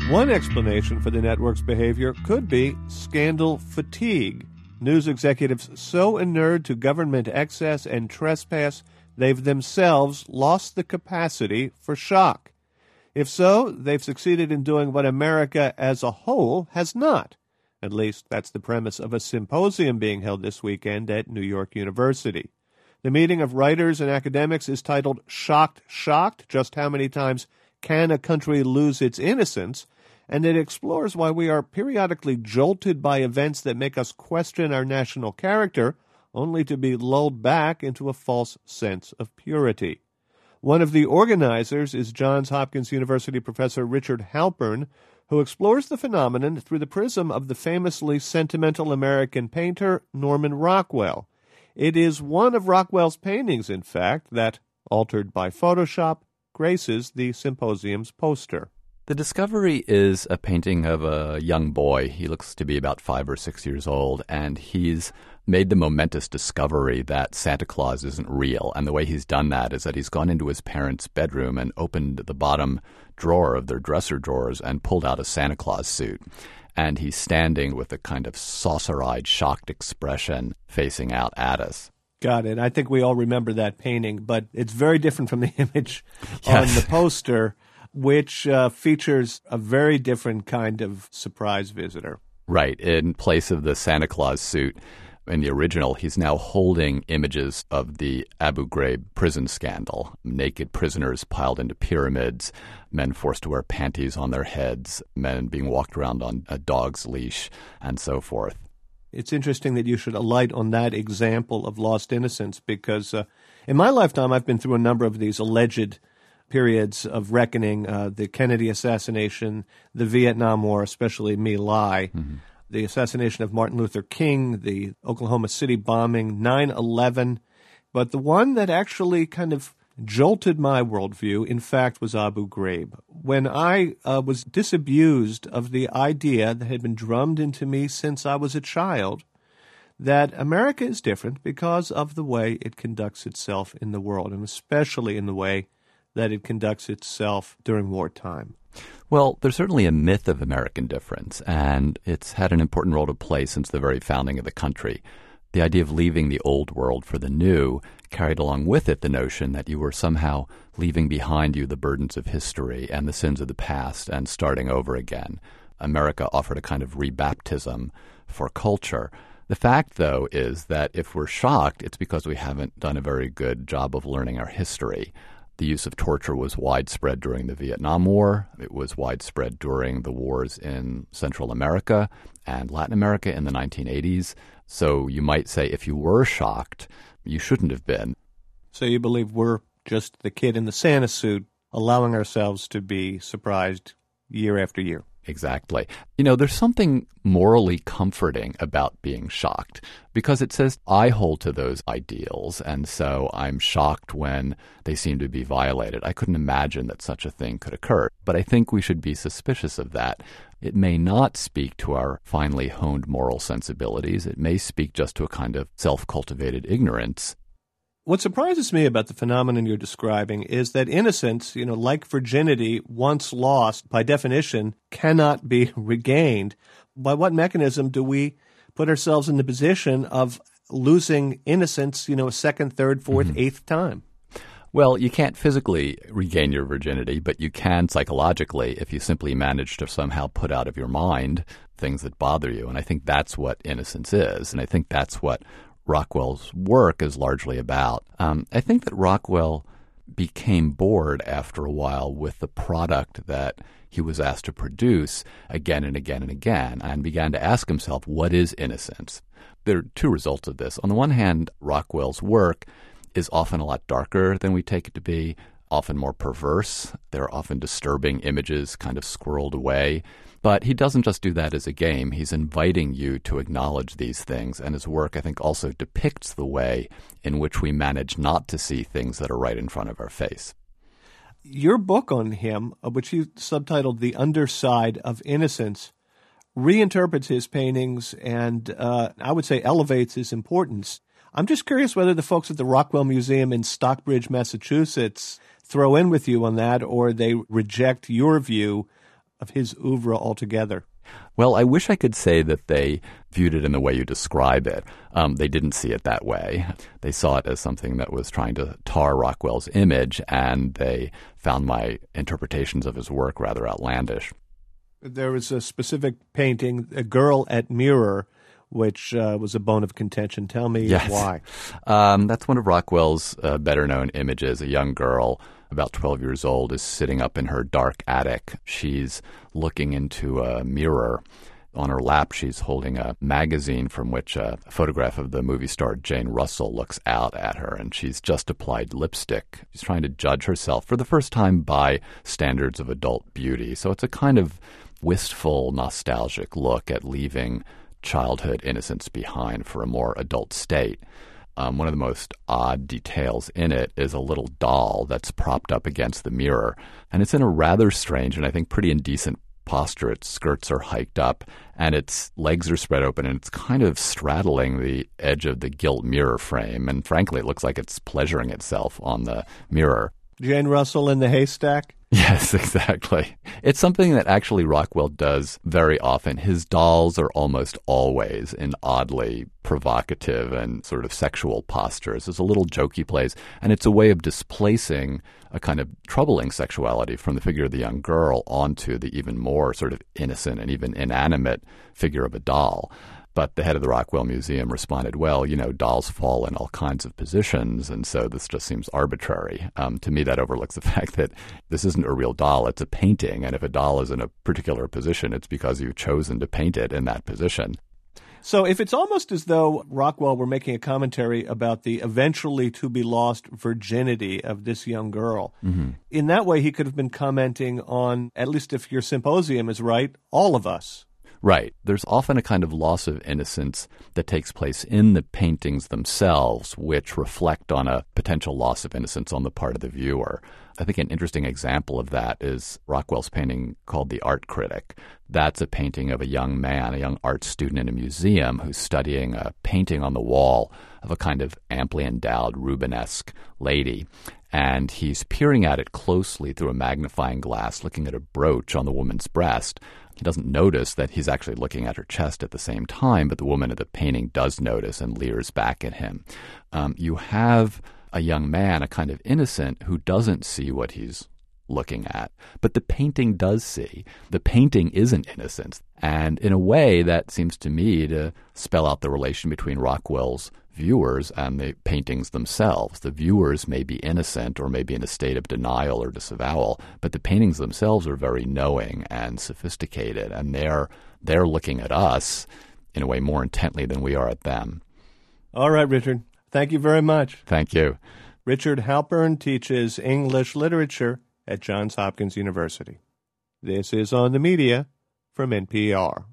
One explanation for the network's behavior could be scandal fatigue. News executives so inured to government excess and trespass, they've themselves lost the capacity for shock. If so, they've succeeded in doing what America as a whole has not. At least that's the premise of a symposium being held this weekend at New York University. The meeting of writers and academics is titled Shocked, Shocked? Just How Many Times Can a Country Lose Its Innocence? And it explores why we are periodically jolted by events that make us question our national character, only to be lulled back into a false sense of purity. One of the organizers is Johns Hopkins University professor Richard Halpern, who explores the phenomenon through the prism of the famously sentimental American painter Norman Rockwell. It is one of Rockwell's paintings, in fact, that, altered by Photoshop, graces the symposium's poster. The discovery is a painting of a young boy. He looks to be about 5 or 6 years old, and he's made the momentous discovery that Santa Claus isn't real. And the way he's done that is that he's gone into his parents' bedroom and opened the bottom drawer of their dresser drawers and pulled out a Santa Claus suit. And he's standing with a kind of saucer-eyed, shocked expression facing out at us. Got it. I think we all remember that painting, but it's very different from the image on the poster, which features a very different kind of surprise visitor. Right. In place of the Santa Claus suit, in the original, he's now holding images of the Abu Ghraib prison scandal. Naked prisoners piled into pyramids, men forced to wear panties on their heads, men being walked around on a dog's leash, and so forth. It's interesting that you should alight on that example of lost innocence because in my lifetime, I've been through a number of these alleged periods of reckoning, the Kennedy assassination, the Vietnam War, especially My Lai, the assassination of Martin Luther King, the Oklahoma City bombing, 9/11. But the one that actually kind of jolted my worldview, in fact, was Abu Ghraib. When I was disabused of the idea that had been drummed into me since I was a child, that America is different because of the way it conducts itself in the world, and especially in the way that it conducts itself during wartime. Well, there's certainly a myth of American difference, and it's had an important role to play since the very founding of the country. The idea of leaving the old world for the new carried along with it the notion that you were somehow leaving behind you the burdens of history and the sins of the past and starting over again. America offered a kind of rebaptism for culture. The fact, though, is that if we're shocked, it's because we haven't done a very good job of learning our history. The use of torture was widespread during the Vietnam War. It was widespread during the wars in Central America and Latin America in the 1980s. So you might say if you were shocked, you shouldn't have been. So you believe we're just the kid in the Santa suit allowing ourselves to be surprised year after year? Exactly. You know, there's something morally comforting about being shocked because it says I hold to those ideals, and so I'm shocked when they seem to be violated. I couldn't imagine that such a thing could occur, but I think we should be suspicious of that. It may not speak to our finely honed moral sensibilities. It may speak just to a kind of self-cultivated ignorance. What surprises me about the phenomenon you're describing is that innocence, like virginity, once lost, by definition, cannot be regained. By what mechanism do we put ourselves in the position of losing innocence, a second, third, fourth, eighth time? Well, you can't physically regain your virginity, but you can psychologically if you simply manage to somehow put out of your mind things that bother you. And I think that's what innocence is. And I think that's what Rockwell's work is largely about. I think that Rockwell became bored after a while with the product that he was asked to produce again and again and again, and began to ask himself, what is innocence? There are two results of this. On the one hand, Rockwell's work is often a lot darker than we take it to be, often more perverse. There are often disturbing images kind of squirreled away. But he doesn't just do that as a game. He's inviting you to acknowledge these things. And his work, I think, also depicts the way in which we manage not to see things that are right in front of our face. Your book on him, which you subtitled The Underside of Innocence, reinterprets his paintings and I would say elevates his importance. I'm just curious whether the folks at the Rockwell Museum in Stockbridge, Massachusetts throw in with you on that, or they reject your view of his oeuvre altogether? Well, I wish I could say that they viewed it in the way you describe it. They didn't see it that way. They saw it as something that was trying to tar Rockwell's image, and they found my interpretations of his work rather outlandish. There was a specific painting, A Girl at Mirror, which was a bone of contention. Tell me why. That's one of Rockwell's better-known images. A young girl, about 12 years old, is sitting up in her dark attic. She's looking into a mirror. On her lap, she's holding a magazine from which a photograph of the movie star Jane Russell looks out at her, and she's just applied lipstick. She's trying to judge herself for the first time by standards of adult beauty. So it's a kind of wistful, nostalgic look at leaving childhood innocence behind for a more adult state. One of the most odd details in it is a little doll that's propped up against the mirror, and it's in a rather strange and I think pretty indecent posture. Its skirts are hiked up and its legs are spread open, and it's kind of straddling the edge of the gilt mirror frame, and frankly it looks like it's pleasuring itself on the mirror. Jane Russell in the haystack? Yes, exactly. It's something that actually Rockwell does very often. His dolls are almost always in oddly provocative and sort of sexual postures. There's a little joke he plays, and it's a way of displacing a kind of troubling sexuality from the figure of the young girl onto the even more sort of innocent and even inanimate figure of a doll. But the head of the Rockwell Museum responded, well, dolls fall in all kinds of positions, and so this just seems arbitrary. To me, that overlooks the fact that this isn't a real doll, it's a painting, and if a doll is in a particular position, it's because you've chosen to paint it in that position. So if it's almost as though Rockwell were making a commentary about the eventually to-be-lost virginity of this young girl, in that way he could have been commenting on, at least if your symposium is right, all of us. Right. There's often a kind of loss of innocence that takes place in the paintings themselves, which reflect on a potential loss of innocence on the part of the viewer. I think an interesting example of that is Rockwell's painting called The Art Critic. That's a painting of a young man, a young art student in a museum who's studying a painting on the wall of a kind of amply endowed Rubenesque lady. And he's peering at it closely through a magnifying glass, looking at a brooch on the woman's breast. He doesn't notice that he's actually looking at her chest at the same time, but the woman at the painting does notice and leers back at him. You have a young man, a kind of innocent, who doesn't see what he's looking at, but the painting does see. The painting isn't innocence. And in a way, that seems to me to spell out the relation between Rockwell's viewers and the paintings themselves. The viewers may be innocent or may be in a state of denial or disavowal, but the paintings themselves are very knowing and sophisticated, and they're looking at us in a way more intently than we are at them. All right, Richard. Thank you very much. Thank you. Richard Halpern teaches English literature at Johns Hopkins University. This is On the Media from NPR.